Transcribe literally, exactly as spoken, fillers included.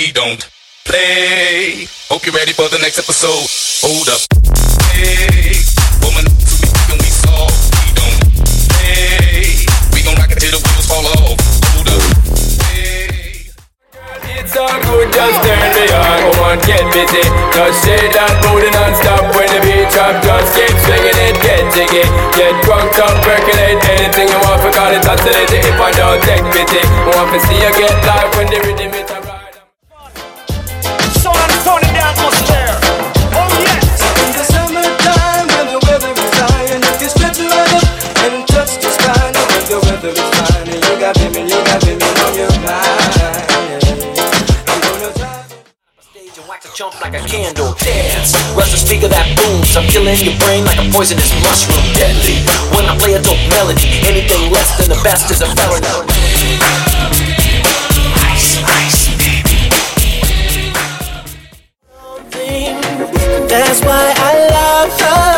we don't play. Hope you're ready for the next episode. Hold up. Hey, woman, so we can we solve. We don't play. We gon' rock it till the wheels fall off. Hold up. Hey. It's all good, just turn me on. Come on, get busy. Just shake that booty non-stop when the beat drop. Just keep swinging it, get jiggy. Get drunk up, percolate anything you want. For call it oscillate if I don't take pity. I want to see you get live when the rhythm is a ride. So I'm turning the atmosphere. Oh yes. In the summertime when the weather is high and you can strip right up and touch the sky. Now when the weather is fine and you got women, you got women on your mind. Jump like a candle, dance. Rush the speaker that booms. I'm killing your brain like a poisonous mushroom. Deadly. When I play a dope melody, anything less than the best is a felony. Ice, ice, baby. That's why I love her.